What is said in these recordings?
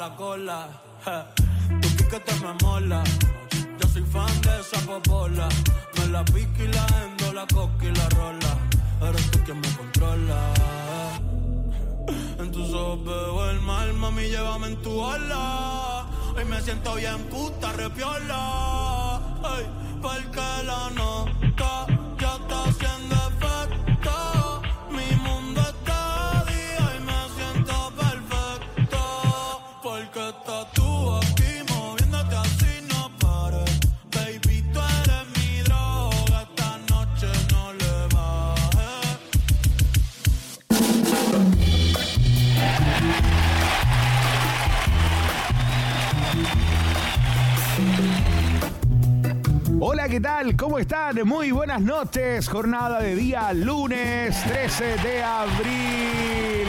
la cola. Tu piquete me mola. Yo soy fan de esa popola. Me la pique y la endo, la coca y la rola. Eres tú quien me controla. En tus ojos veo el mal, mami, llévame en tu ola. Hoy me siento bien puta, repiola. Ay, porque la nota ya está haciendo efecto. Mi mundo está día y me siento perfecto. Porque estás tú aquí moviéndote así, no pares. Baby, tú eres mi droga, esta noche no le bajes. Hola, ¿qué tal? ¿Cómo están? Muy buenas noches. Jornada de día lunes 13 de abril.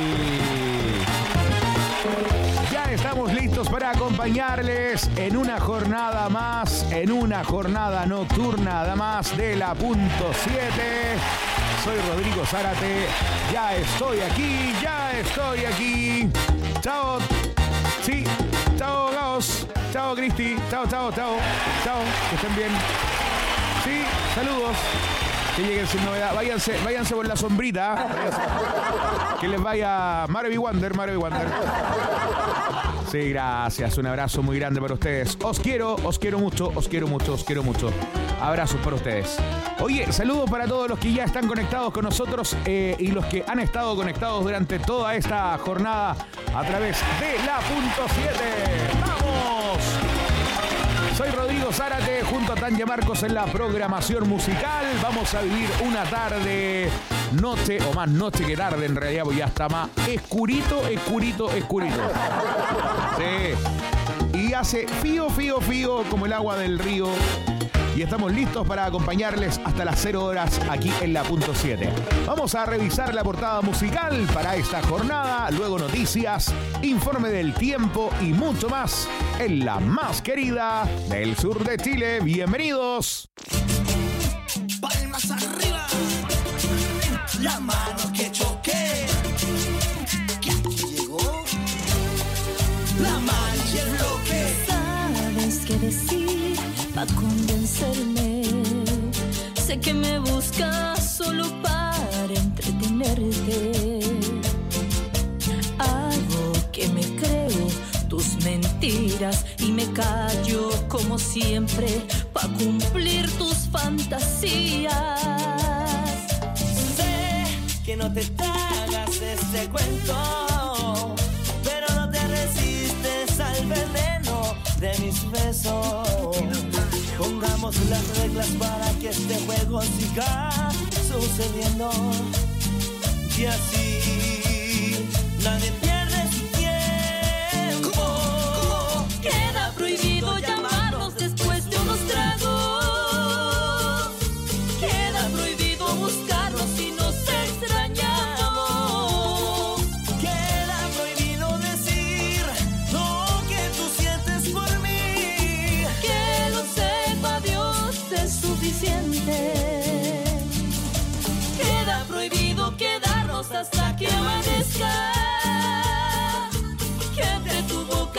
Ya estamos listos para acompañarles en una jornada más, en una jornada nocturna más de la punto 7. Soy Rodrigo Zárate. Ya estoy aquí, ya estoy aquí. Chao. Sí, chao, Gaos. Chao, Cristi. Chao. Chao, que estén bien. Sí, saludos. Que lleguen sin novedad. Váyanse por la sombrita. Que les vaya Marvin Wander. Sí, gracias. Un abrazo muy grande para ustedes. Os quiero mucho. Abrazos para ustedes. Oye, saludos para todos los que ya están conectados con nosotros y los que han estado conectados durante toda esta jornada a través de la punto 7. ¡Vamos! Soy Rodrigo Zárate junto a Tanya Marcos en la programación musical. Vamos a vivir una tarde, noche, o más noche que tarde en realidad, porque ya está más escurito. Sí. Y hace fío como el agua del río. Y estamos listos para acompañarles hasta las 0 horas aquí en la punto 7. Vamos a revisar la portada musical para esta jornada, luego noticias, informe del tiempo y mucho más en la más querida del sur de Chile. ¡Bienvenidos! Palmas arriba, la mano que choque, que aquí llegó, la mancha y el bloque. Sabes qué decir pa' convencerme. Sé que me buscas solo para entretenerte. Hago que me creo tus mentiras y me callo como siempre pa' cumplir tus fantasías. Sé que no te tragas este cuento, pero no te resistes al veneno de mis besos. Pongamos las reglas para que este juego siga sucediendo. Y así nadie pierde su tiempo. ¿Cómo? Queda prohibido llamarnos después de unos tragos. Queda prohibido buscarnos si nos extrañamos. Queda prohibido decir lo que tú sientes por mí. Que lo sepa Dios es suficiente. Queda prohibido quedarnos hasta que amanezca. Que entre tu boca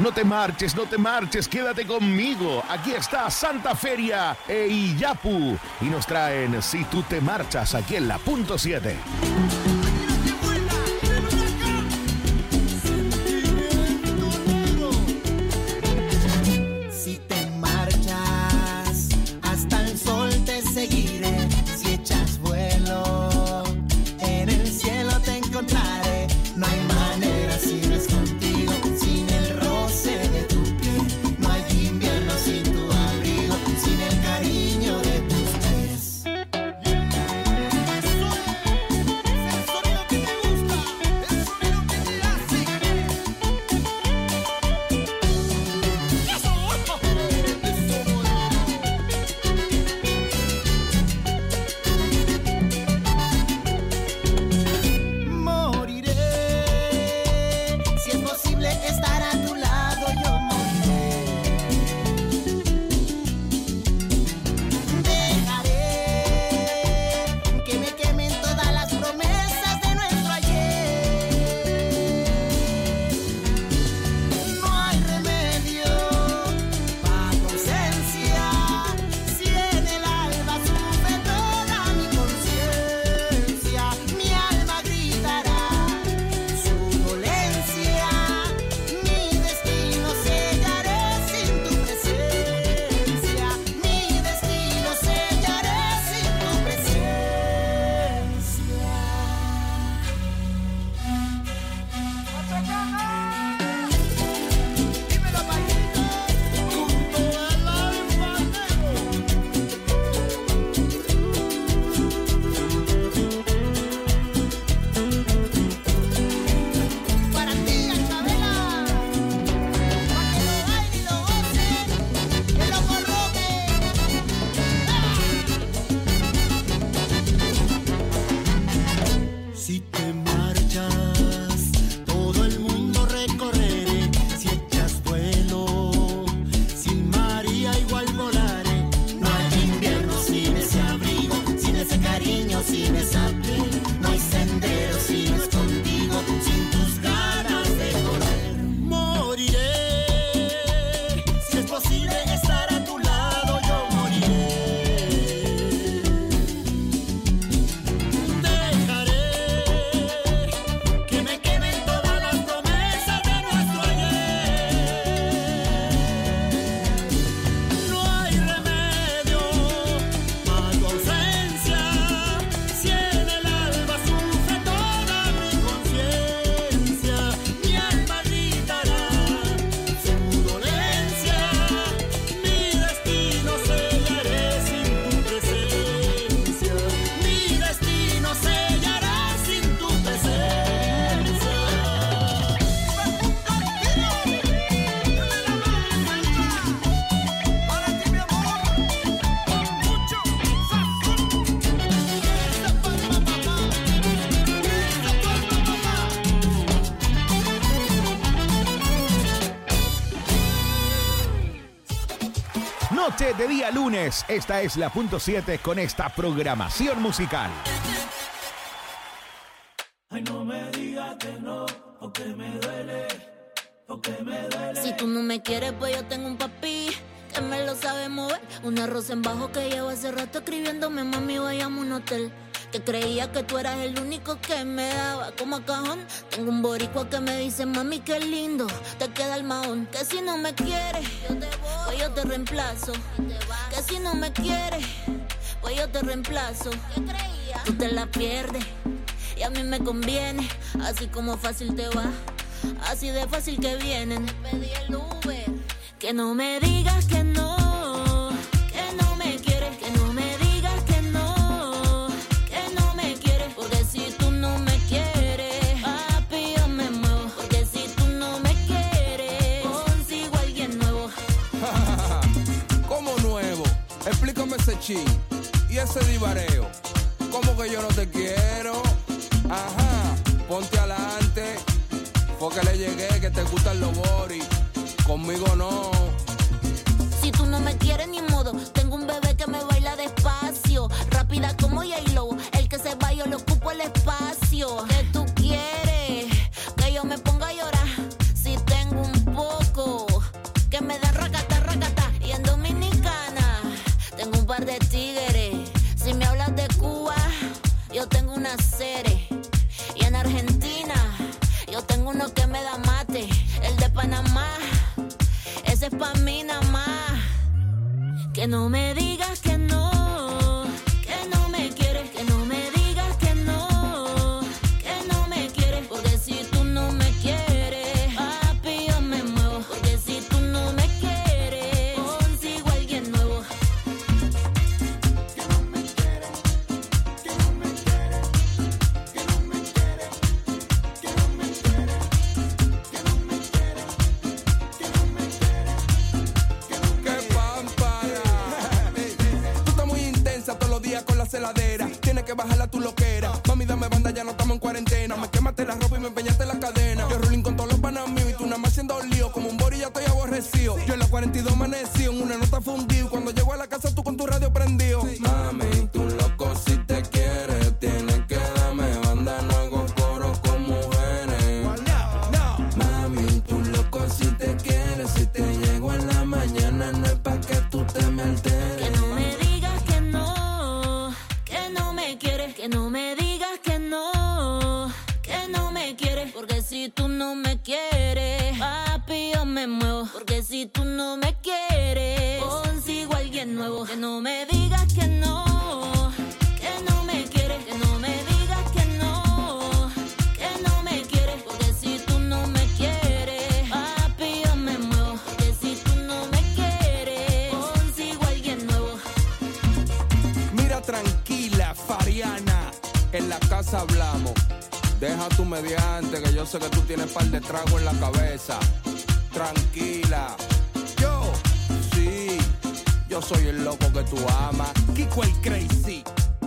No te marches, quédate conmigo. Aquí está Santa Feria e Iyapu y nos traen Si tú te marchas aquí en la punto 7. Si te marchas, hasta el sol te seguiré. Si echas vuelo, en el cielo te encontraré. No hay manera si no es contigo, sin el roce de tu piel. No hay invierno sin tu abrigo, sin el cariño de tus pies. Eso es el sonido que te gusta, el sonido que te hace querer. Moriré, si es posible estar a tu lado, yo moriré. Dejaré que me quemen todas las promesas de nuestro ayer. No hay remedio para tu ausencia, si en el alba sufre toda mi conciencia. Mi alma gritará su dolencia, mi destino sellaré sin tu presencia. Mi destino sellaré sin tu presencia. Dímelo, Paquito, junto al alba negro. Para ti, Chabela, pa' que lo baile y lo goce, que lo corroque. Si te marchas, todo el mundo recorreré. Si echas vuelo, sin María igual volaré. No hay invierno sin ese abrigo, sin ese cariño, sin esa piel. No hay sendero si no es contigo, sin tus ganas de correr. Moriré, si es posible estar a tu lado, yo moriré. Dejaré que me quemen todas las promesas de nuestro ayer. No hay remedio para tu ausencia, si en el alba sufre toda mi conciencia. Mi alma gritará su dolencia, mi destino sellaré sin tu presencia. Mi destino sellará sin tu presencia. Para ti, mi amor, con mucho sazón. Esta palma, mamá, esta palma, mamá. Noche de día lunes. Esta es la punto 7 con esta programación musical. Ay, no me digas que no, porque me duele, porque me duele. Si tú no me quieres, pues yo tengo un papi que me lo sabe mover. Un arroz en bajo que llevo hace rato escribiéndome, mami, vayamos a un hotel. Que creía que tú eras el único que me daba como cajón. Tengo un boricua que me dice, mami, qué lindo te queda el mahón. Que si no me quieres, pues yo te reemplazo. Que si no me quieres, pues yo te reemplazo. ¿Qué creías? Tú te la pierdes y a mí me conviene. Así como fácil te va, así de fácil que vienen. Pedí el Uber. Que no me digas que no me quieres. Que no me digas que no me quieres. Porque si tú no me quieres, papi, yo me muevo. Porque si tú no me quieres, consigo a alguien nuevo. ¿Cómo nuevo? Explícame ese chin y ese divareo. ¿Cómo que yo no te quiero? Ajá, ponte adelante. Porque le llegué que te gustan los boris. Conmigo no. Si tú no me quieres ni modo, tengo un bebé que me baila despacio, rápida como J-Lo. El que se va yo le ocupo el espacio. ¿Qué tú quieres? Que yo me ponga a llorar si tengo un poco. que no me digas que no me quieres, que no me digas que no me quieres, porque si tú no me quieres, papi, yo me muevo, porque si tú no me quieres, consigo a alguien nuevo. Que no me quiere, que no me quiere, que no me quiere, que no me quiere, que no me quiere, que no me quiere, que no me quiere. ¡Qué pámpara! Tú estás muy intensa todos los días con la celadera. Tienes que bajarla tu loquera. Mami, dame banda, ya no estamos en cuarentena. Me quemaste la ropa y me empeñaste la cadena. Yo rolling con todos los panas míos y tú nada más haciendo lío. Como un bori ya estoy aborrecido. Yo en la 42 amanecí, en una nota fundido. Cuando llego a la casa tú con tu radio prendido. Mami, tú loco si te quieres. Tienes que darme banda, no hago coro con mujeres. Mami, tú loco si te quieres. Si te llego en la mañana no es pa' que tú te me alteres. Que no me digas que no me quieres, que no me digas que no me quieres, porque si tú no me quieres, papi, yo me muevo, porque si tú no me quieres, consigo a alguien nuevo. Que no me digas que no me quieres, que no me digas que no me quieres, porque si tú no me quieres, papi, yo me muevo, porque si tú no me quieres, consigo a alguien nuevo. Mira, tranquila, Fariana, en la casa hablamos. Deja tu mediante, que yo sé que tú tienes par de trago en la cabeza. Tranquila. Yo soy el loco que tú amas. Kiko el Crazy.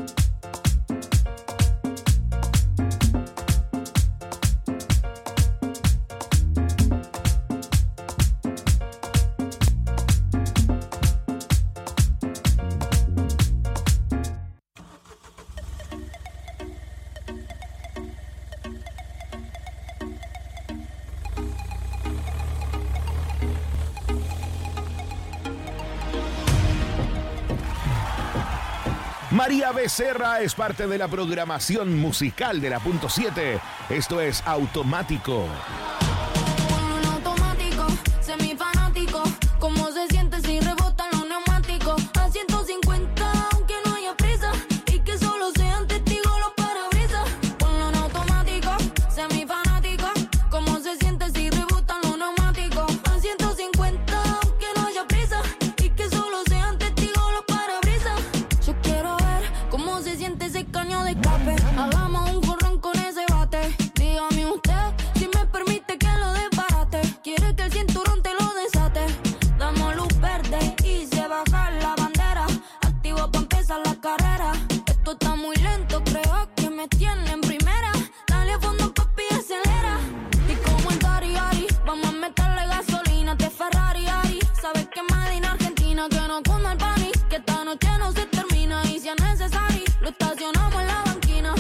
María Becerra es parte de la programación musical de la Punto 7. Esto es Automático. Un automático, semifanático. ¿Cómo se siente si rebotan los neumáticos? A 150, aunque no haya prisa. Y que solo sean testigos los parabrisas. Ponlo en automático, semifanático. ¿Cómo se siente si rebotan los neumáticos? A 150, aunque no haya prisa. Y que solo sean testigos los parabrisas. Yo quiero ver cómo se siente ese caño de escape. Hagamos un jorrón con ese bate. Dígame usted si me permite que lo desbarate. Quiere que el cinturón te lo desate. Damos luz verde y se baja la bandera. Activo pa' empezar la carrera. Esto está muy lento, creo que me tiene en primera. Dale a fondo, papi, acelera. Y como el Dari Ari, vamos a meterle gasolina. Te Ferrari Ari, sabes que Made in Argentina. Que no cunda el panic, que esta noche no se termina. Y si es necesario, lo estacionamos en la banquina.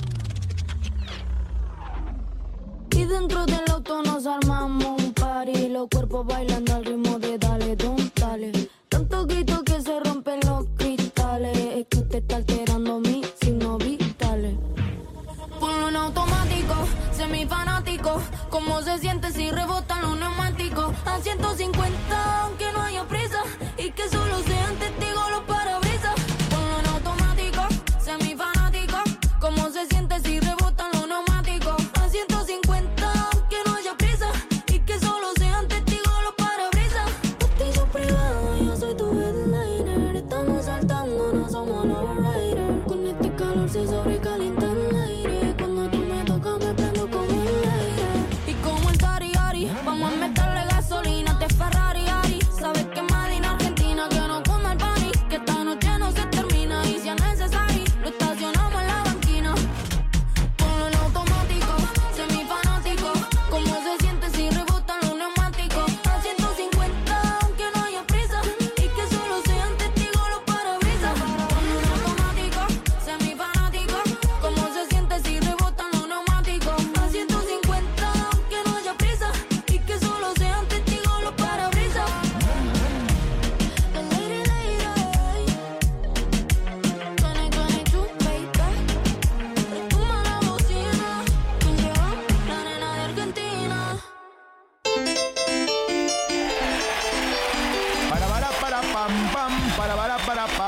Y dentro del auto nos armamos un party. Los cuerpos bailando al ritmo de dale, don't dale. Tanto grito que se rompen los cristales. Es que usted está alterando mis signos vitales. Ponlo en automático, semifanático. ¿Cómo se siente si rebotan los neumáticos? A 150, aunque no haya prisa. Y que solo sean testigos los parabrisas. Ponlo en automático, semifanático. ¿Cómo se siente si rebotan los neumáticos? A 150, aunque no haya prisa. Y que solo sean testigos los parabrisas. Bautizo privado, yo soy tu headliner. Estamos saltando, no somos los riders. Con este calor se sobrecalienta el aire. Cuando tú me tocas me prendo como el aire. Y como el Dari Ari, vamos a meterle gasolina. Te Ferrari Ari,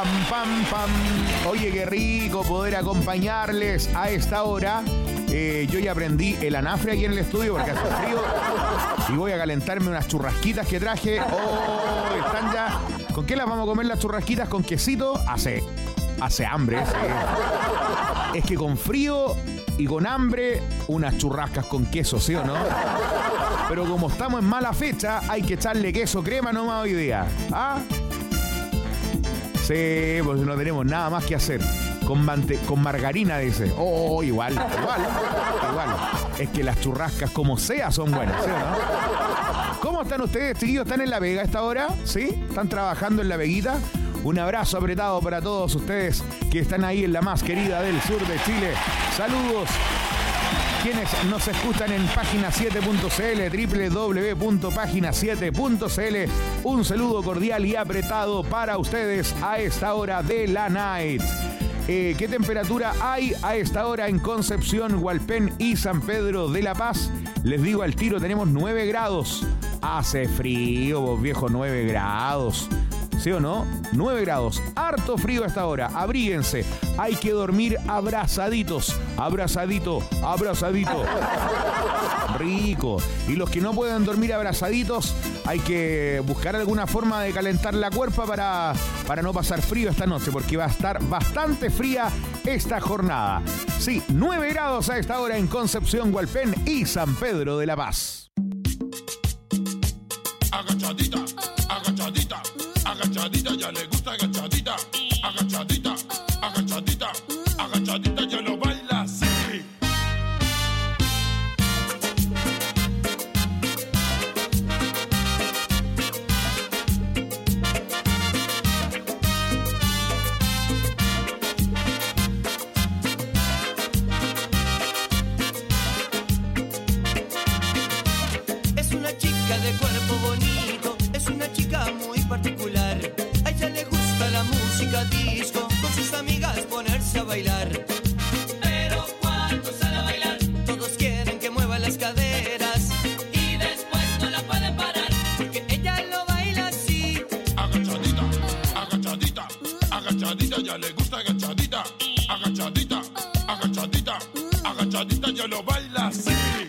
Pam, pam, pam. Oye, qué rico poder acompañarles a esta hora. Yo ya aprendí el anafre aquí en el estudio porque hace frío. Y voy a calentarme unas churrasquitas que traje. Oh, están ya. ¿Con qué las vamos a comer las churrasquitas? ¿Con quesito? Hace hambre. Es que con frío y con hambre, unas churrascas con queso, ¿sí o no? Pero como estamos en mala fecha, hay que echarle queso crema nomás hoy día. ¿Ah? Sí, pues no tenemos nada más que hacer. Con margarina, dice. Oh, igual. Es que las churrascas, como sea, son buenas, ¿sí o no? ¿Cómo están ustedes, chiquillos? ¿Están en La Vega a esta hora? ¿Sí? ¿Están trabajando en La Veguita? Un abrazo apretado para todos ustedes que están ahí en la más querida del sur de Chile. Saludos. Quienes nos escuchan en página7.cl, www.página7.cl. Un saludo cordial y apretado para ustedes a esta hora de la night. ¿Qué temperatura hay a esta hora en Concepción, Hualpén y San Pedro de la Paz? Les digo al tiro, tenemos 9 grados. Hace frío, vos viejo, 9 grados. ¿Sí o no? 9 grados. Harto frío a esta hora. Abríguense. Hay que dormir abrazaditos. Abrazadito. Rico. Y los que no pueden dormir abrazaditos, hay que buscar alguna forma de calentar la cuerpa para no pasar frío esta noche, porque va a estar bastante fría esta jornada. Sí, 9 grados a esta hora en Concepción, Hualpén y San Pedro de la Paz. Agachadita, agachadita. Agachadita, ya le gusta agachadita. Agachadita, agachadita. Agachadita, ya lo baila así. Es una chica de cuerpo bonito, es una chica muy particular. A ella le gusta la música disco, con sus amigas ponerse a bailar. Pero cuando sale a bailar, todos quieren que mueva las caderas y después no la pueden parar, porque ella lo baila así. Agachadita, agachadita. Agachadita, ya le gusta agachadita. Agachadita, agachadita. Agachadita, ya lo baila así.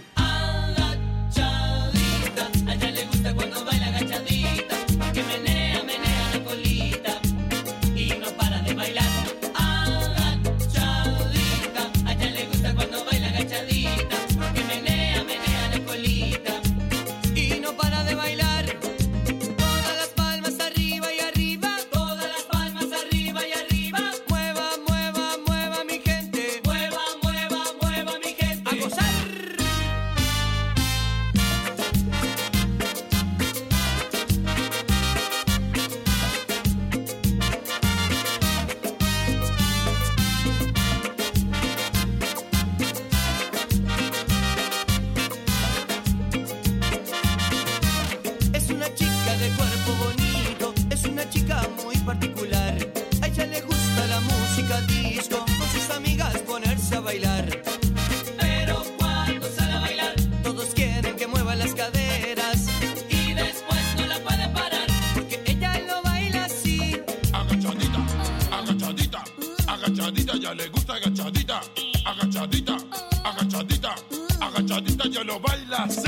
Agachadita, ya le gusta agachadita. Agachadita, agachadita. Agachadita, ya lo baila así.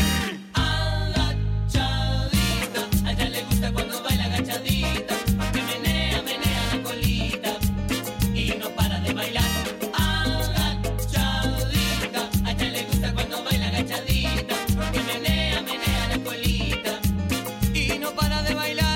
Agachadita, a ella le gusta cuando baila agachadita, porque menea la colita y no para de bailar. Agachadita, a ella le gusta cuando baila agachadita, porque menea la colita y no para de bailar.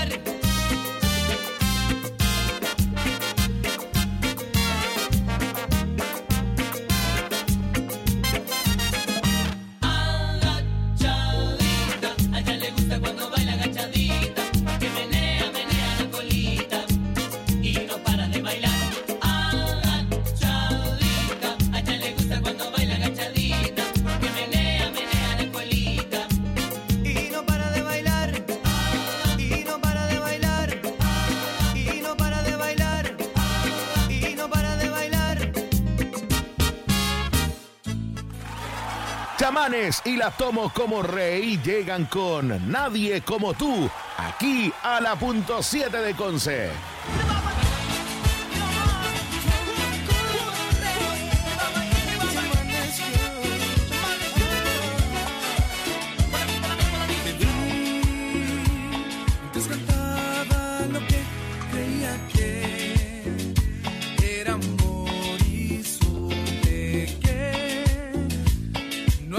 Chamanes y las Tomo como Rey llegan con Nadie como tú, aquí a la .7 de Conce.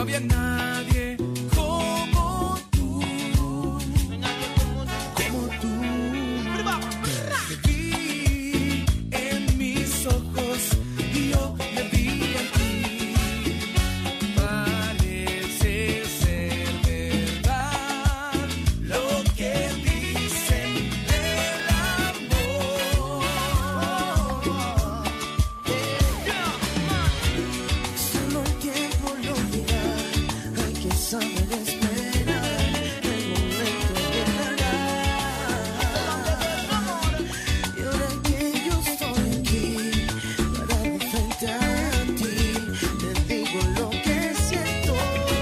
no había nadie como tú. Como tú. Te vi en mis ojos y yo me vi en ti. Parece ser verdad lo que dicen del amor. Solo el tiempo lo dirá. Hay que saber esperar. El momento llegará. Y ahora que yo estoy aquí, parado frente a ti, te digo lo que siento.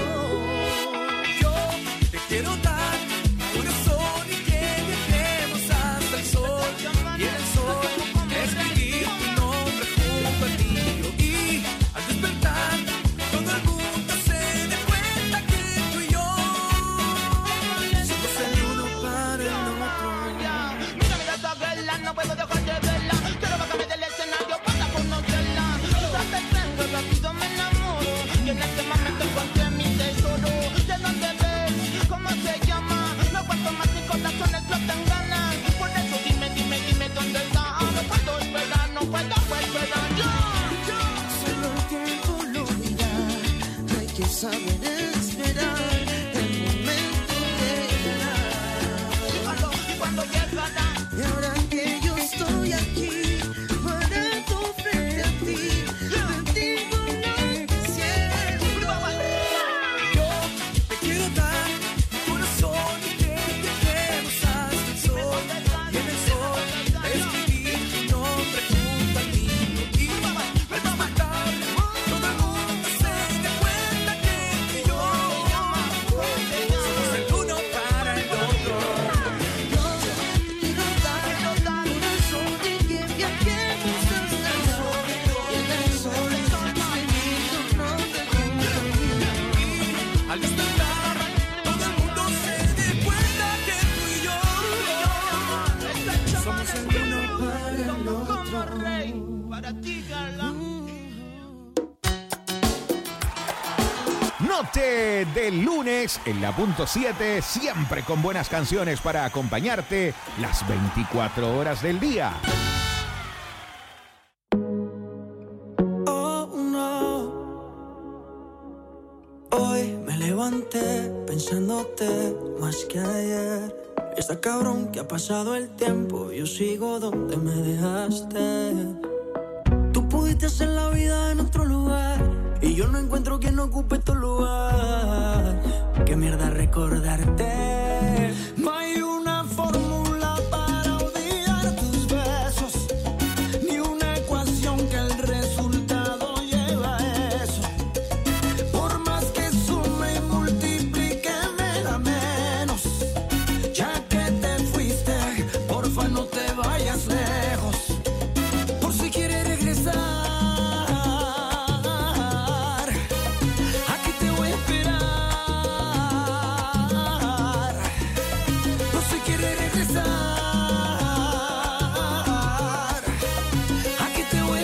Yo te quiero dar corazón y que lleguemos hasta el sol. Y en el sol escribir tu nombre junto al mío. Y al despertar todo el mundo se dé cuenta que tú y yo somos el uno para el otro. Mira esa vela, no puedo dejar de verla. Quiero bajarme del escenario para conocerla. Quizás te tengo, rápido me enamoro. Y en este momento encontré mi tesoro. ¿De dónde ves? ¿Cómo se llama? No aguanto más, mi corazón explotan ganas. Por eso dime dónde está. No puedo esperar, no puedo esperar. Solo el tiempo lo dirá. Hay que saber esperar. El momento llegará. Y cuando llegará. Y ahora que yo estoy aquí, parado frente a ti, te digo lo que siento. Yo te quiero dar corazón y que lleguemos hasta el sol. Y en el sol escribir tu nombre junto al mío. Y al despertar todo el mundo se dé cuenta que tú y yo somos el uno para el otro. Yo quiero dar corazón y que viajemos hasta el sol. Y en el sol escribir tu nombre junto al mío. Al despertar todo el mundo se dé cuenta que tú y yo somos el uno para el Como otro. rey, para ti, Carla. Noche de lunes en la punto 7, siempre con buenas canciones para acompañarte las 24 horas del día. Oh no, hoy me levanté pensándote más que ayer. Está cabrón que ha pasado el tiempo, yo sigo donde me dejaste. Tú pudiste hacer la vida en otro lugar y yo no encuentro quien ocupe tu lugar. Qué mierda recordarte. No hay una fórmula para olvidar tus besos, ni una ecuación que el resultado lleva a eso. Por más que sume y multiplique me da menos. Ya que te fuiste, porfa no te vayas lejos. Por si quieres regresar, aquí te voy a esperar. Por si quieres regresar, aquí te voy a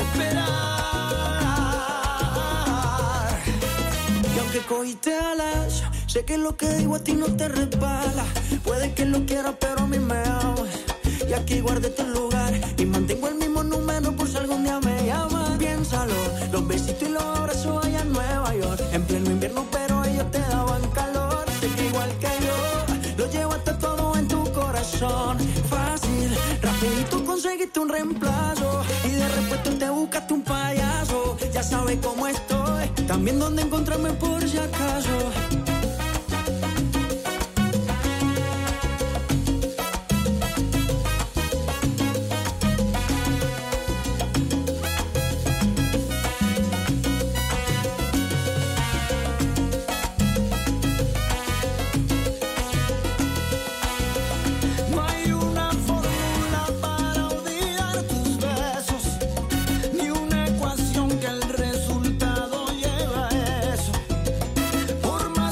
esperar. Y aunque cogiste alas, sé que lo que digo a ti no te resbala. Puede que lo quieras, pero a mí me ama. Y aquí guardé tu lugar y mantengo el mismo número por si algún día me llamas. Piénsalo, los besitos y los abrazos allá en Nueva York. En pleno invierno, pero ellos te daban calor. Sé que igual que yo, lo llevaste todo en tu corazón. Fácil, rapidito conseguiste un reemplazo. Y de repente te buscaste un payaso. Ya sabes cómo estoy, también dónde encontrarme por si acaso. No hay una fórmula para olvidar tus besos, ni una ecuación que el resultado lleva a eso. Por más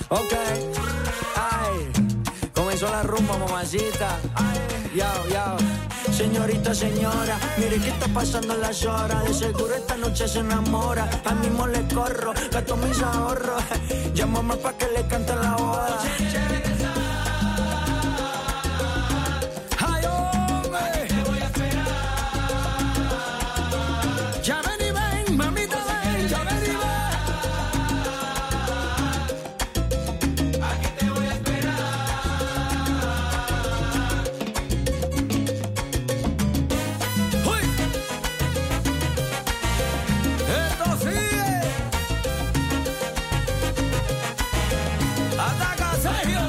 Ok, ay, comenzó la rumba, mamacita. Yao. Señorita, señora, mire qué está pasando en las horas. De seguro esta noche se enamora. Al mismo le corro, gasto mis ahorros. Llámame pa' que le cante la boda. Ay, hombre, te voy a esperar. Ya ven y ven, mamita, ven, ya ven y ven. Aquí te voy a esperar. ¡Uy! Esto sigue. Ataca, Sergio.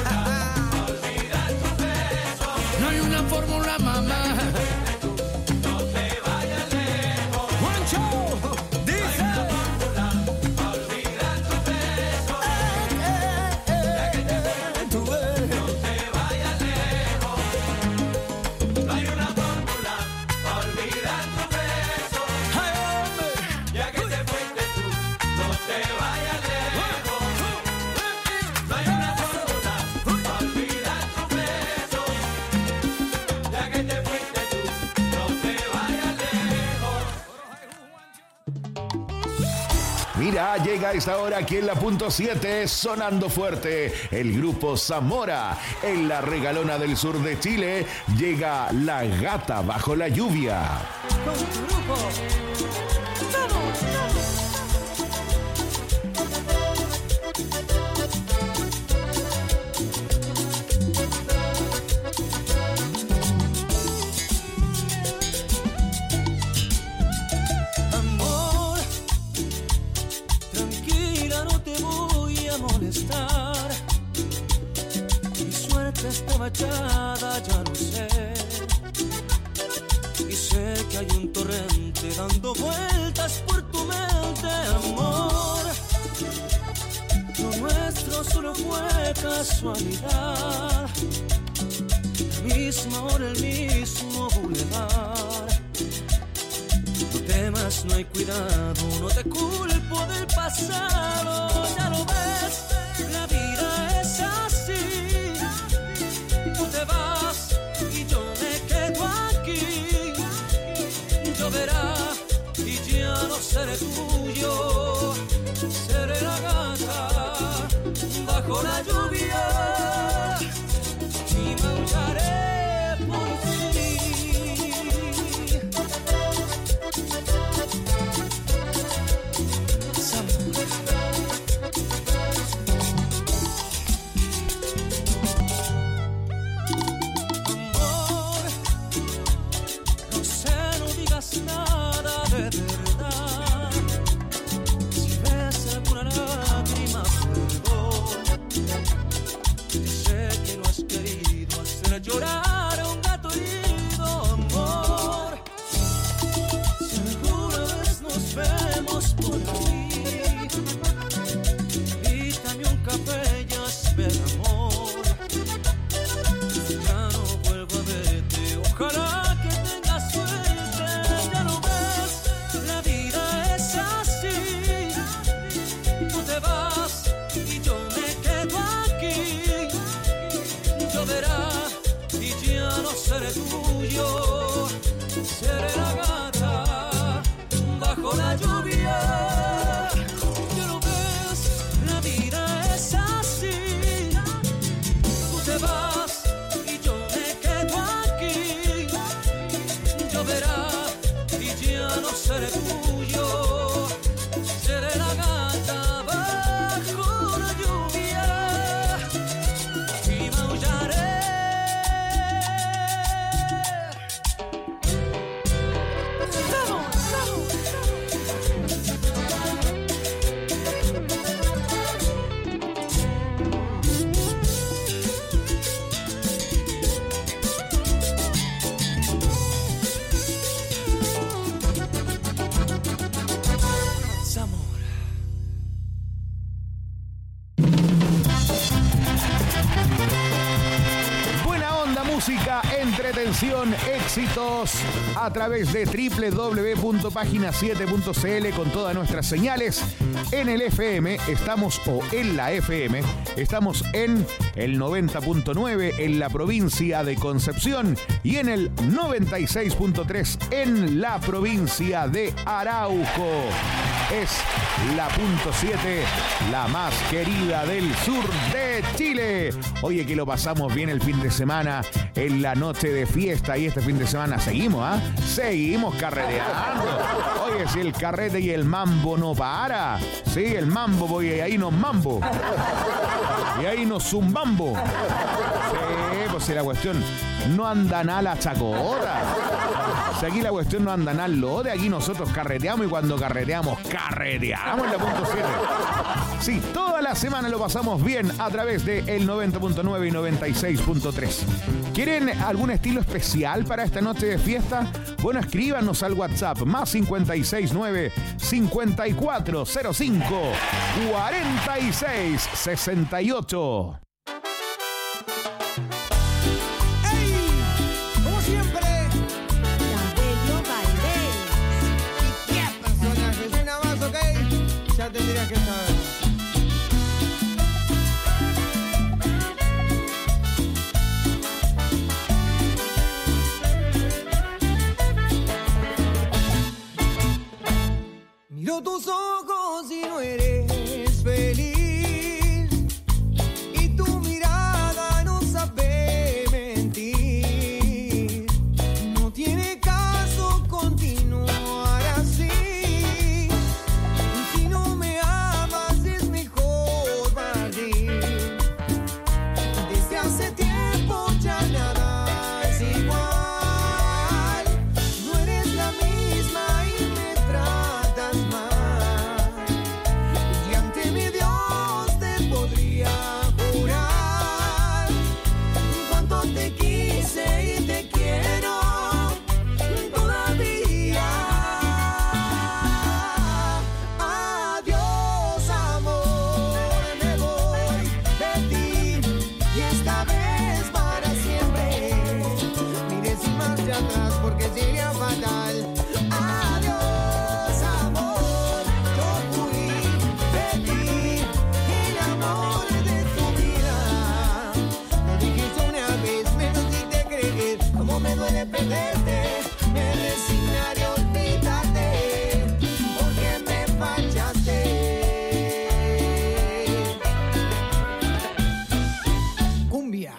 No hay una fórmula, mamá. No te vayas lejos. Juancho, dice. Olvidar tu beso. Ya que te veo, no te vayas lejos. No hay una fórmula para olvidar tu beso. Ay, hombre. Ya que te fuiste tú, no te vayas lejos. No hay una fórmula para olvidar tu beso. Ya que te fuiste tú, no te vayas lejos. Mira, llega a esta hora aquí en la punto 7, sonando fuerte, el grupo Zamora. En la regalona del sur de Chile llega La Gata Bajo la Lluvia. Con tu grupo. ¡Vamos! Amor, tranquila, no te voy a molestar. Mi suerte estaba echada, ya lo sé. Y sé que hay un torrente dando vueltas por tu mente, amor. Lo nuestro solo fue casualidad. La misma hora, el mismo bulevar. No temas, no hay cuidado, no te culpo del pasado. Ya lo ves, la vida es así. Tú te vas y yo me quedo aquí. Lloverá y ya no seré tuyo. Seré la gata bajo la lluvia y maullaré por ti. Amor, no sé, no digas nada de verdad. Si ves alguna lágrima, perdón. Sé que no has querido hacer llorar a un gato herido, amor. Si alguna vez nos vemos por ahí, invítame un café y hazme el amor. Ya no vuelvo a verte, ojalá que tengas suerte. Ya lo ves, la vida es así. Tú te vas y yo me quedo aquí. Lloverá y ya no seré tuyo. Seré la gata bajo la lluvia. Ya lo ves, la vida es así. Tú te vas y yo me quedo aquí. Lloverá y ya no seré tuyo. Seré la gata bajo la lluvia y maullaré. ¡Vamos! Zamora. Buena onda, música, entre Entretención, éxitos a través de www.pagina7.cl con todas nuestras señales. En el FM estamos, o en la FM, estamos en el 90.9 en la provincia de Concepción y en el 96.3 en la provincia de Arauco. Es la punto 7, la más querida del sur de Chile. Oye, que lo pasamos bien el fin de semana en la noche de fiesta y este fin de semana seguimos, ¿ah? Seguimos carreteando. Oye, si el carrete y el mambo no para. Sí, el mambo, porque ahí nos mambo. Y ahí nos zumbambo. Sí, pues si la cuestión no anda nada la chacota. Si aquí la cuestión no anda nada al lote, aquí nosotros carreteamos y cuando carreteamos en la punto 7. Sí, toda la semana lo pasamos bien a través de el 90.9 y 96.3. ¿Quieren algún estilo especial para esta noche de fiesta? Bueno, escríbanos al WhatsApp más 569 5405 4668. Como siempre, Cabello Valdés. ¿Y qué personaje? Suena más, ok? Ya tendrías que saber. Miro tus ojos y no eres feliz, y tu mirada no sabe mentir. No tiene caso continuar así. Si no me amas es mejor partir. Desde hace tiempo ya nada es igual. No eres la misma y me tratas mal. Y ante mi Dios te podría jurar cuánto te quise y te quiero todavía. Adiós, amor, me voy de ti y esta vez para siempre. Mire sin marcha atrás porque sería fatal. Adiós, amor, yo fui de ti, el amor de tu vida. Lo dijiste una vez, menos si te creer, como me duele perderte. Me resignaré a olvidarte, porque me fallaste. Cumbia.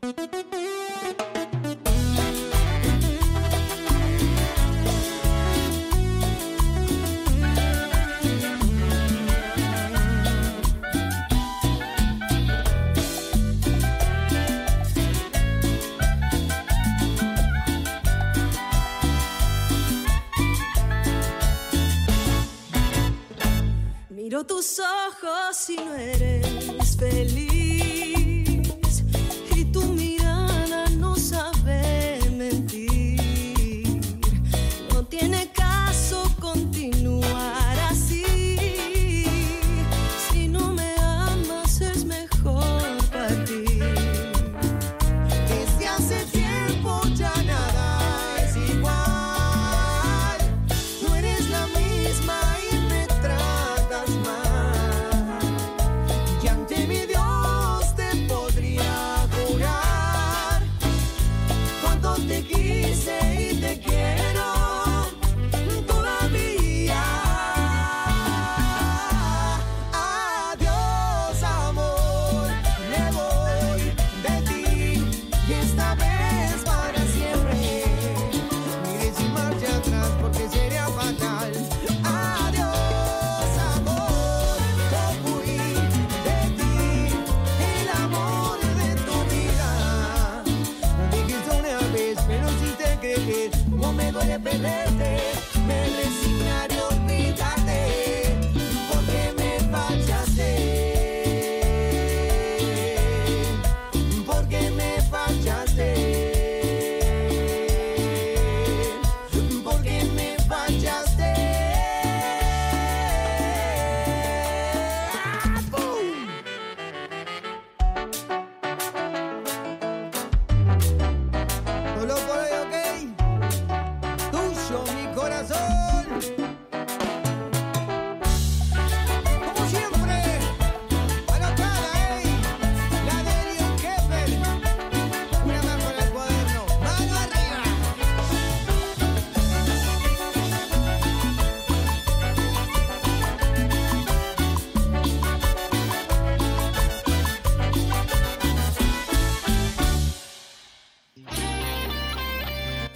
Miro tus ojos y no eres feliz, y tu mirada no sabe mentir. No tiene caso continuar así. Si no me amas es mejor partir. Desde hace tiempo ya nada es igual. No eres la misma y me tratas mal. Y ante mi Dios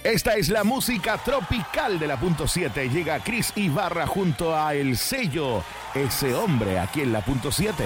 Esta es la música tropical de la punto 7. Llega Chris Ibarra junto a El Sello, Ese Hombre, aquí en la punto 7.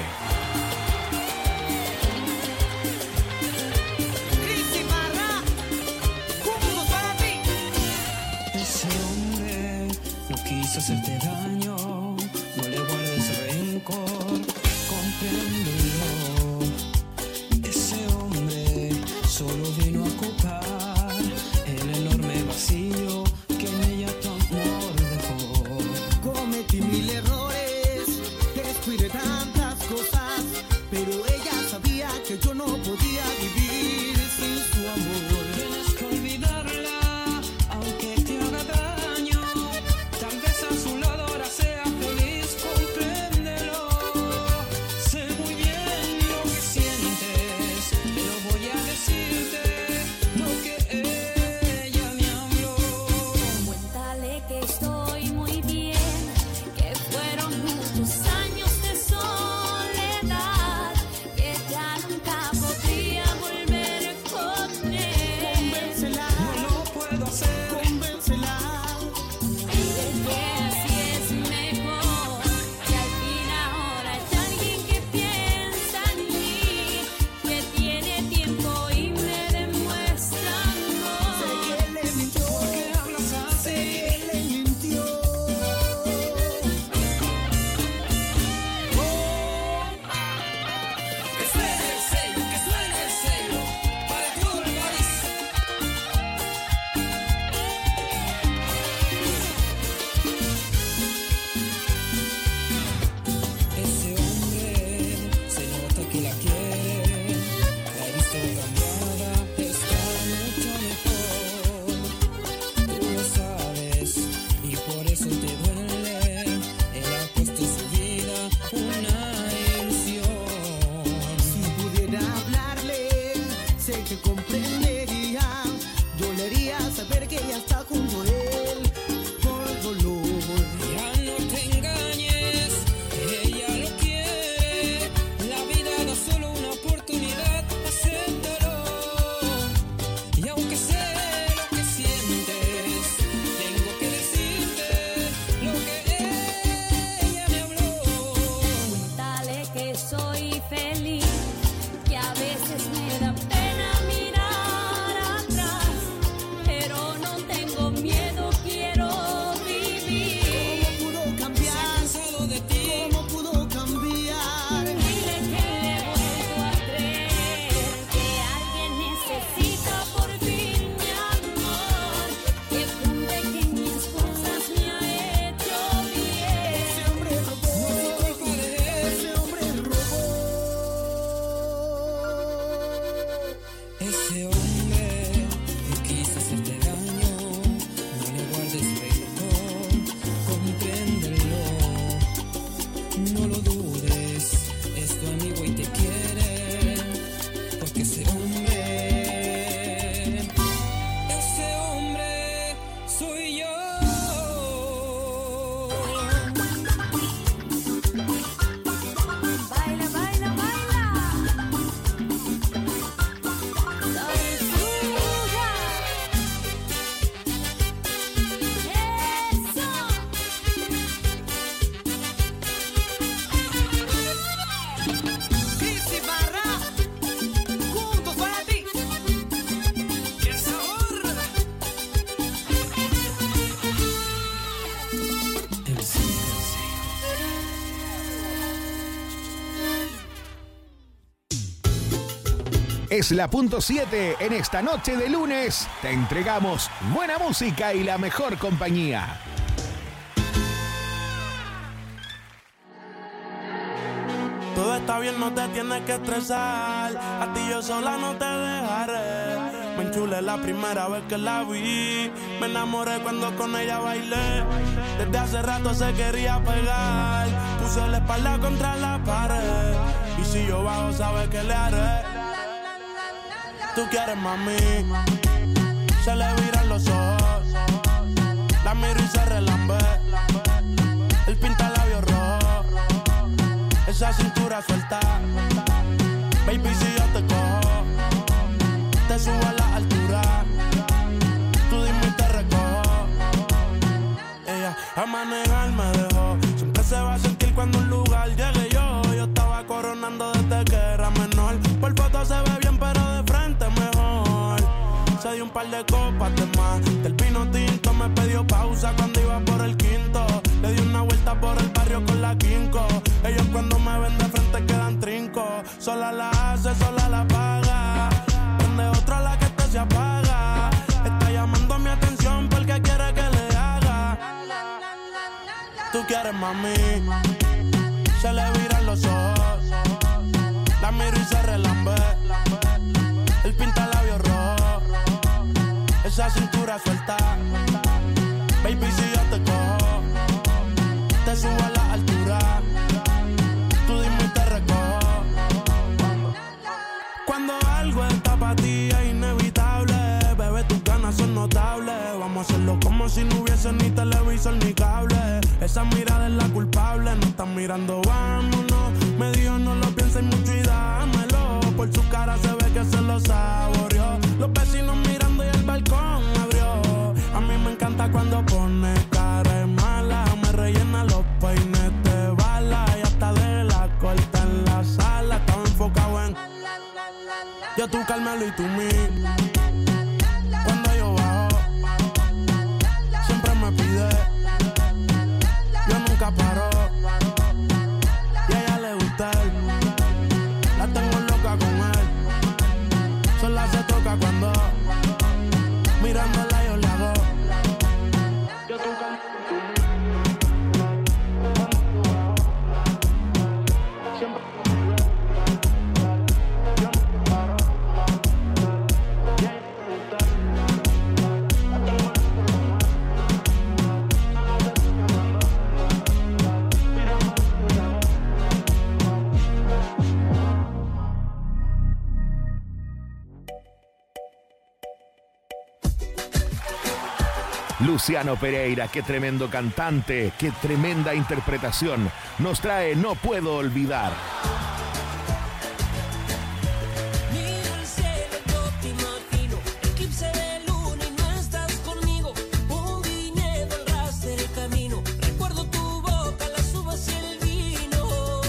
Ese hombre no quiso hacerte daño, no le guardes rencor, compréndelo. Ese hombre solo vino a ocupar el enorme vacío que en ella tu amor dejó. Cometí mil errores, descuidé tantas cosas, pero ella sabía que yo no podía vivir sin su amor. Tienes que olvidarla, aunque te haga daño. Tal vez a su lado ahora sea feliz, compréndelo. Sé muy bien lo que sientes, pero voy a decirte lo que ella me habló. Cuéntale que estoy muy bien, que fueron muchos años de soledad, que ya nunca podría volver con él. Convéncela, No lo puedo hacer. convéncela. Dile que así es mejor, que al fin ahora hay alguien que piensa en mí, que tiene tiempo y me demuestra amor. Sé que le mintió, ¿Por qué hablas así? sé que le mintió. Que suene el sello, para todo el país. Ese hombre se nota que la quiere, la he visto cambiada, está mucho mejor. Tú lo sabes y por eso te duele. Él ha puesto su vida una ilusión. Si pudiera hablarle, sé que comprendería. Dolería saber que ella está junto a él por dolor. Ya no te engañes, ella lo quiere. La vida da solo una oportunidad, acéptalo. Y aunque sé lo que sientes, tengo que decirte lo que ella me habló. Dale que soy feliz, que a veces me da pena mirar atrás, pero no tengo miedo, quiero vivir. ¿Cómo pudo cambiar? Cansado de ti. ¿Cómo pudo cambiar? Dile que le he vuelto a creer, que alguien necesita por fin mi amor, que con pequeñas cosas me ha hecho bien. Ese hombre robó, ese hombre robó. Ese hombre no quiso hacerte daño, no le guardes rencor, compréndelo, no lo dudes, es tu amigo y te quiere, porque ese hombre soy yo. Baila, baila, baila. Chris Ibarra, juntos para ti. ¡Qué sabor! El sello. Es la punto 7. En esta noche de lunes te entregamos buena música y la mejor compañía. Todo está bien, no te tienes que estresar. A ti yo sola no te dejaré. Me enchulé la primera vez que la vi. Me enamoré cuando con ella bailé. Desde hace rato se quería pegar. Puse la espalda contra la pared. Y si yo bajo, sabes que le haré. Tú quieres, mami. Se le viran los ojos. La miro y se relambe. El pinta labios rojo. Esa cintura suelta. Baby, si yo te cojo, te subo a la altura. Tú dime par de copas de más. Del vino tinto me pidió pausa cuando iba por el quinto. Le di una vuelta por el barrio con la quinco. Ellos cuando me ven de frente quedan trinco. Sola la hace, sola la paga. Prende otra la que este se apaga. Está llamando mi atención porque quiere que le haga. Tú quieres, mami. Se le viran los ojos. La miro y se relambe. El pinta labios rojo. Esa cintura suelta. Baby, si yo te cojo, te subo a la altura. Tú dime y te recojo. Cuando algo está para ti es inevitable. Bebé, tus ganas son notables. Vamos a hacerlo como si no hubiese ni televisor ni cable. Esa mirada es la culpable. No están mirando, vámonos. Me dijo no lo pienses mucho y dámelo. Por su cara se ve que se lo saboreó. Los vecinos mirando y el balcón abrió. A mí me encanta cuando pone cara de mala. Me rellena los peines de bala. Y hasta de la corta en la sala. Estaba enfocado en yo, tú, Carmelo y tú, mí. Cuando yo bajo siempre me pide. Yo nunca paro. Y a ella le gusta él. La tengo loca con él. Sola se toca cuando mirándola yo le hago. Yo, tú, Carmelo y tú, mí. Siempre Luciano Pereira, qué tremendo cantante, qué tremenda interpretación. Nos trae No Puedo Olvidar. Miro el cielo, yo te imagino, eclipse de luna y no estás conmigo. Un viñedo al ras del camino, recuerdo tu boca, las uvas y el vino.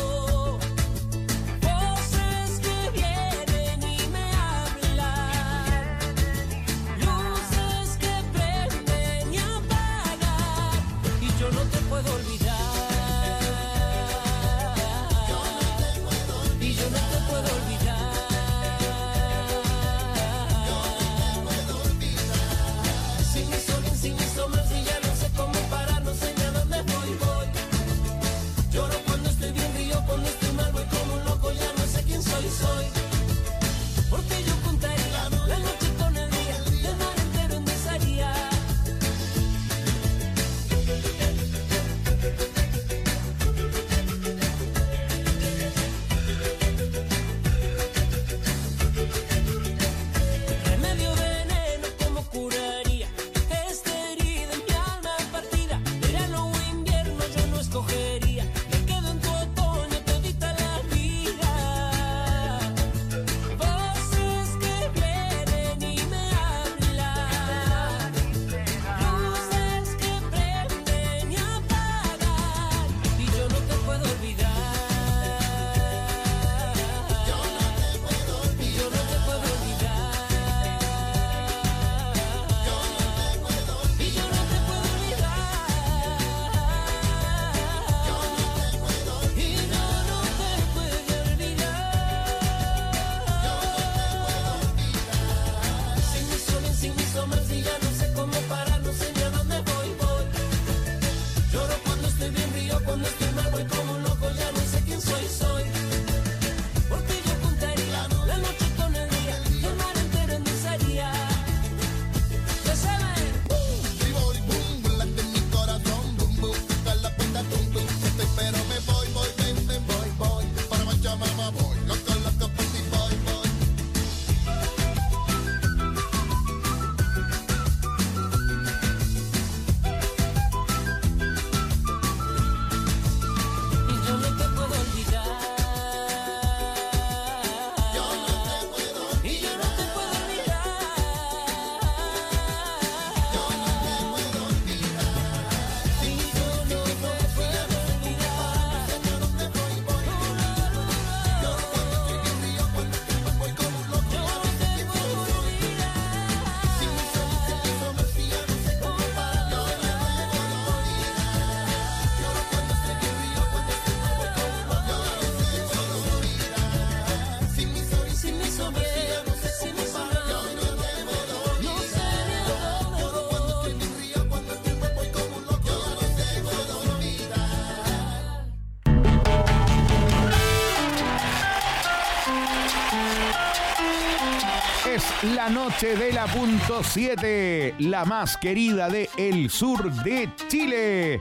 Voces que vienen y me hablan, luces que prenden y apagan, y yo no te puedo olvidar. Y yo no te puedo olvidar. Sin mi sol, sin mis sombras y ya no sé cómo parar, no sé ni a dónde voy. Lloro cuando estoy bien, río cuando estoy mal, voy como un loco, ya no sé quién soy. Porque yo contaría la noche con el día, el mar entero endulzaría. Remedio veneno, ¿cómo curaría esta herida en mi alma partida? Verano o invierno yo no escogería, me quedo en tu otoño todita la vida. Voces que vienen y me hablan, luces que prenden y apagan, y yo no te puedo olvidar. Y yo no te puedo olvidar. Y yo no te puedo olvidar. Y yo no te puedo olvidar. Sin mi sol y sin mis sombras y ya no sé cómo parar, no sé ni a dónde voy. Lloro cuando estoy bien, río cuando estoy mal, voy como un loco, ya no sé quién soy. Porque yo contaría la noche con el día, el mar entero endulzaría. Ya saben. Y voy, boom, late mi corazón, boom, boom, toca la puerta, tum, tum. Estoy pero me voy, vente, voy. Para marchar, mamá, voy. Loco, por ti, voy. la noche de la .7, la más querida de el sur de Chile.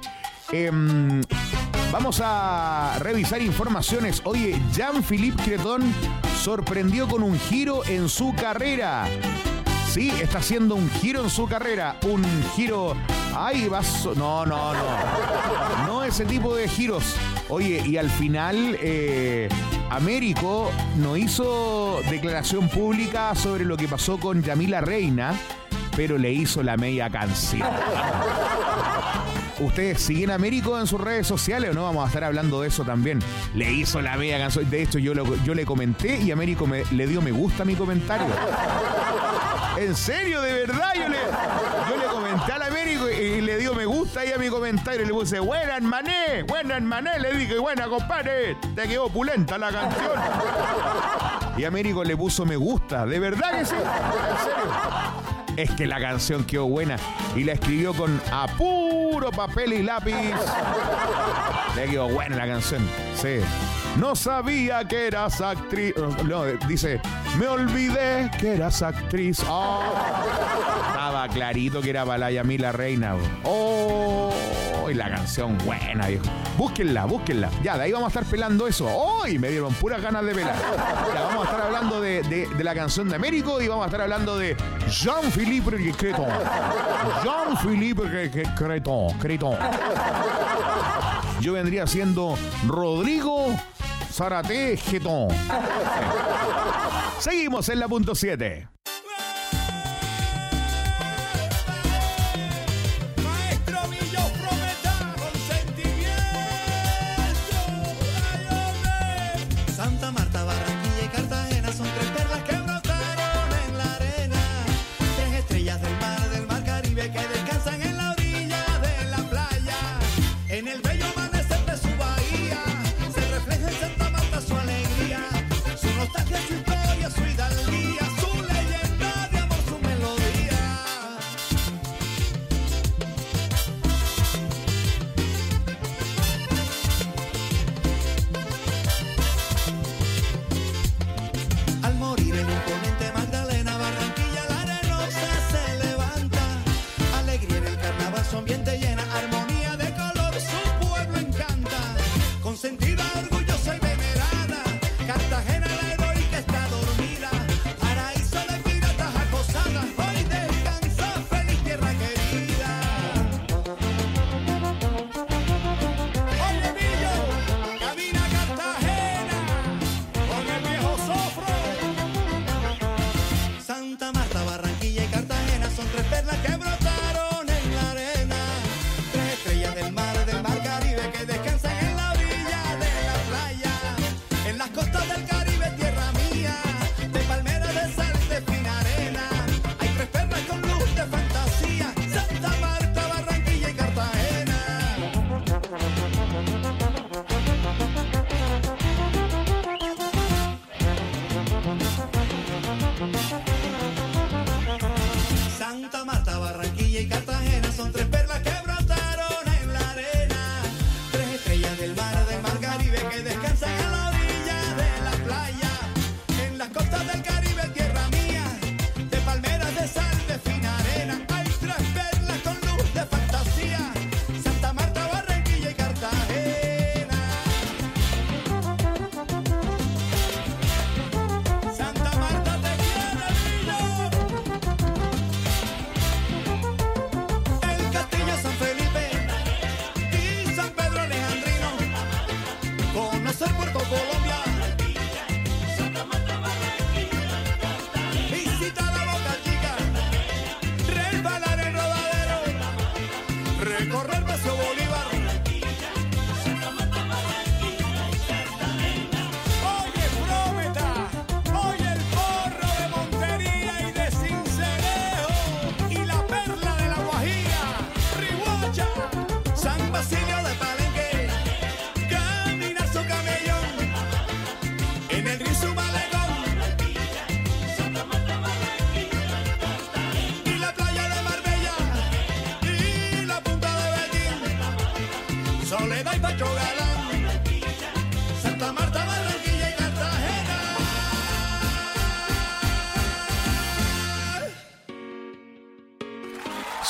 Vamos a revisar informaciones. Oye, Jean-Philippe Cretón sorprendió con un giro en su carrera. Sí, está haciendo un giro en su carrera. Un giro... ¡Ay, vas! No. No ese tipo de giros. Oye, y al final, Américo no hizo declaración pública sobre lo que pasó con Yamila Reina, pero le hizo la media canción. ¿Ustedes siguen a Américo en sus redes sociales o no? Vamos a estar hablando de eso también. Le hizo la media canción. De hecho, yo le comenté y Américo le dio me gusta a mi comentario. En serio, de verdad, yo le comenté al Américo y le dio me gusta ahí a mi comentario. Y le puse, buena hermané, le dije, buena compadre, te quedó opulenta la canción. Y Américo le puso me gusta, de verdad que sí, en serio. Es que la canción quedó buena y la escribió con a puro papel y lápiz. Le quedó buena la canción, sí. No sabía que eras actriz. No, dice, me olvidé que eras actriz. Oh, estaba clarito que era para la Yamila Reina. Oh, y la canción buena, viejo. Búsquenla. Ya, de ahí vamos a estar pelando eso. ¡Ay! Me dieron puras ganas de pelar. Ya, vamos a estar hablando de la canción de Américo y vamos a estar hablando de Jean-Philippe Cretón. Jean-Philippe Cretón. Yo vendría siendo Rodrigo Zárate Getón. Seguimos en la .7. Santa Marta, Barranquilla y Cartagena son tres perlas que brotaron en la arena. Tres estrellas del mar Caribe que descansan en la orilla de la playa. En el bello amanecer de su bahía se refleja en Santa Marta su alegría, su nostalgia, su historia, su hidalguía, su leyenda.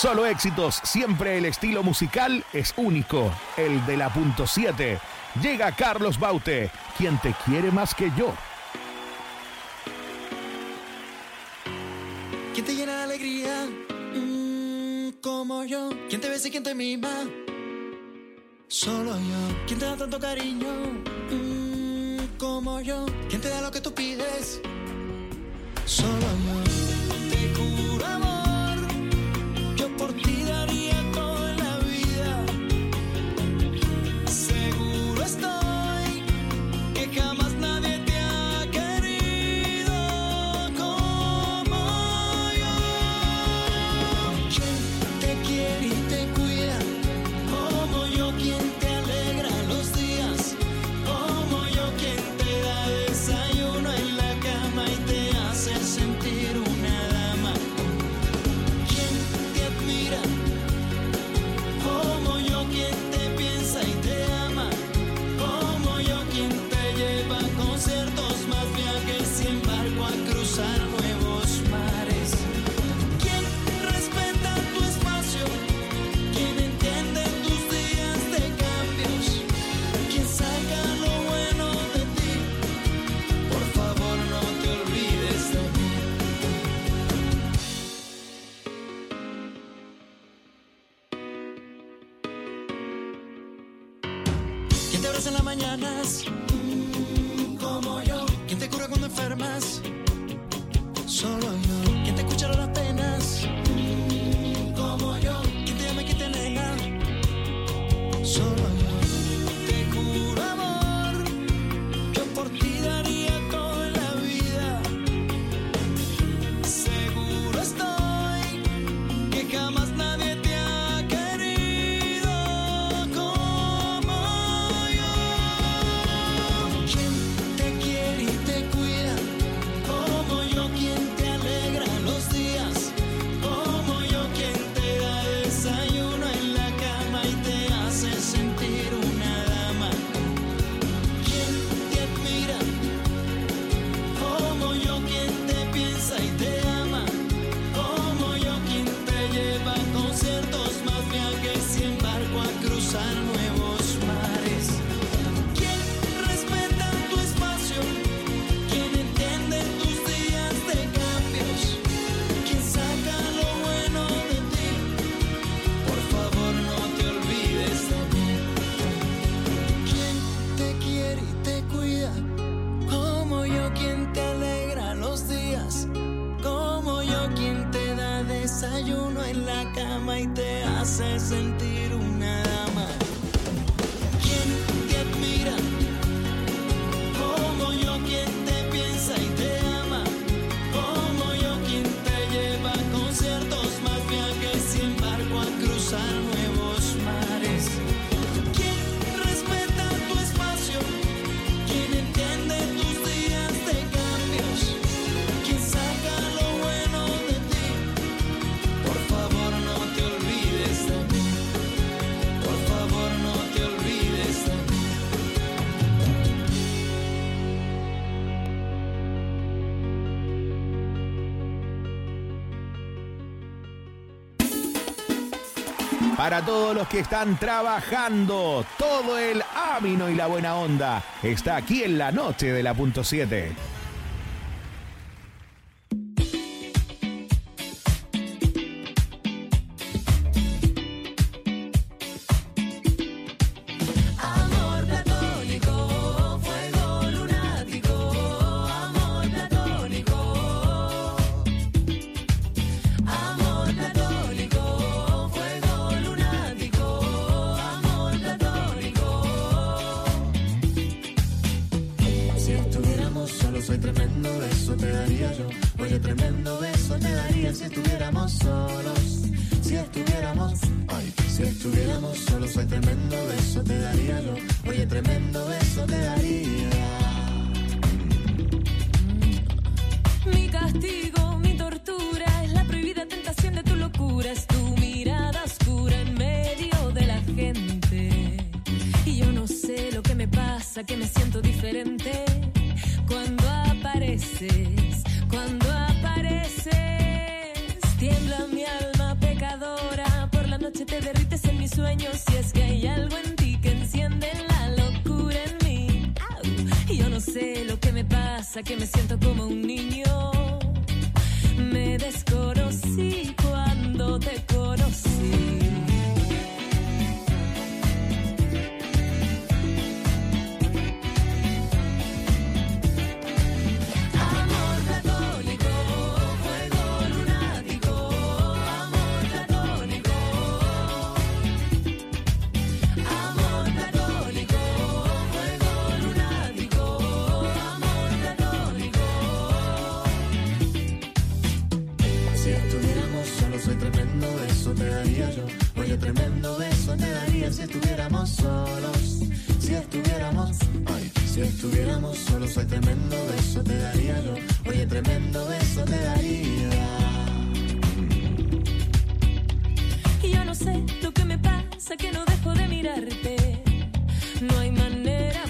Solo éxitos, siempre el estilo musical es único, el de la punto 7. Llega Carlos Baute, quien te quiere más que yo. ¿Quién te llena de alegría? Como yo. ¿Quién te besa y quién te mima? Solo yo. ¿Quién te da tanto cariño? Como yo. ¿Quién te da lo que tú pides? Solo yo. Te juro amor, yo por ti daría toda la vida. Seguro estoy que jamás nadie te ha querido como yo. ¿Quién te quiere y te cuida? Como yo. ¿Quién te alegra los días? Como yo. ¿Quién te da desayuno en la cama y te hace sentir una dama? ¿Quién te admira? Como yo. ¿Quién te piensa y te ama? Como yo. ¿Quién te lleva a conciertos, más viajes y en barco a cruzar nuevos mares? ¿Quién respeta tu espacio? ¿Quién entiende tus días de cambios? ¿Quién saca lo bueno de ti? Por favor, no te olvides de mí. ¿Quién te abraza en las mañanas? Como yo. ¿Quién te cura cuando enfermas? Solo yo. ¿Quién te escucha las penas? Como yo. ¿Quién te llama y quién te nega? Solo yo. Te juro amor, yo por ti daría toda la vida. Seguro estoy que jamás nadie te ha querido como yo. ¿Quién te quiere y te cuida? Como yo. ¿Quién te alegra los días? Como yo. ¿Quién te da desayuno en la cama y te hace sentir una dama? ¿Quién te admira? Como yo. ¿Quién te piensa y te ama? Como yo. ¿Quién te lleva a conciertos, más viajes y en barco a cruzar nuevos mares? ¿Quién respeta tu espacio? ¿Quién entiende tus días de cambios? ¿Quién saca lo bueno de ti? Por favor, no te olvides de mí. ¿Quién te quiere y te cuida? Como yo. ¿Quién te alegra los días? Como yo. ¿Quién te da desayuno en la cama y te hace sentir una dama? ¿Quién te admira? Como yo. ¿Quién te piensa y te ama? Como yo. ¿Quién te lleva a conciertos, más viajes y en barco a cruzar nuevos mares? ¿Quién respeta tu espacio? ¿Quién entiende tus días de cambios? ¿Quién saca lo bueno de ti? Por favor, no te olvides de mí. Por favor, no te olvides de mí. Para todos los que están trabajando, todo el ámino y la buena onda está aquí en la noche de la punto 7. Amor platónico, fuego lunático. Amor platónico. Amor platónico, fuego lunático. Amor platónico. Si estuviéramos solos, hoy tremendo beso te daría yo. Oye, tremendo beso te daría si estuviéramos solos. Si estuviéramos, ay, si estuviéramos solos, hoy tremendo beso te daría yo. Oye, tremendo beso te daría. Mi castigo, mi tortura, es la prohibida tentación de tu locura, es tu mirada oscura en medio de la gente. Y yo no sé lo que me pasa, que me siento diferente cuando apareces, cuando apareces. Tiembla mi alma pecadora pasa que me siento como un niño. Me desconocí cuando te conocí. Amor platónico, fuego lunático. Amor platónico. Amor platónico, fuego lunático. Amor platónico. Si estuviéramos solos, hoy tremendo beso te daría yo. Oye, tremendo beso te daría si estuviéramos solos. Si estuviéramos, ay, si estuviéramos solos, hoy tremendo beso te daría yo. Oye, tremendo beso te daría. Y yo no sé lo que me pasa, que no dejo de mirarte. No hay manera